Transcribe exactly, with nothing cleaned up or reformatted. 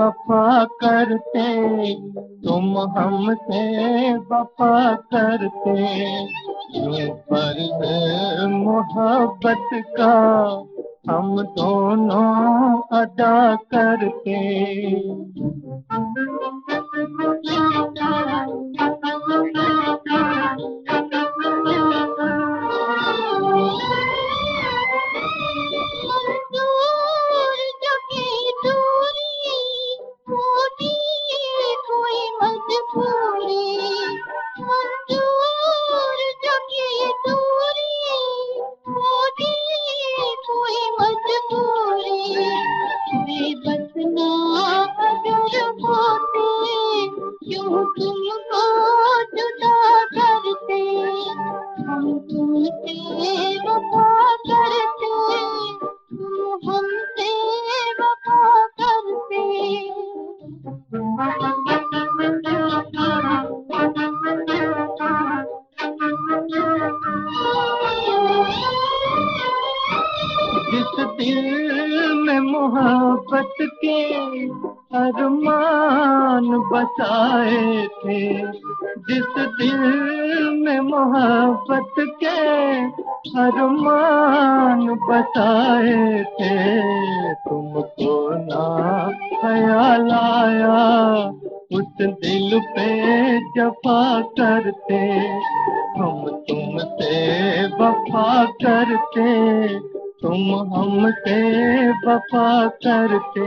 वफा करते, तुम हमसे वफा करते। यूं फर्ज मोहब्बत का हम दोनों अदा करते। क्यों तुमको जुदा करते, हम तुमसे वफा करते, तुम हमसे वफा करते। जिस दिल में मोहब्बत के अरमान बसाए थे, जिस दिल में मोहब्बत के अरमान बसाए थे, तुमको ना ख्याल आया उस दिल पे जफा करते। हम तुमसे वफा करते, तुम हमसे वफा करते।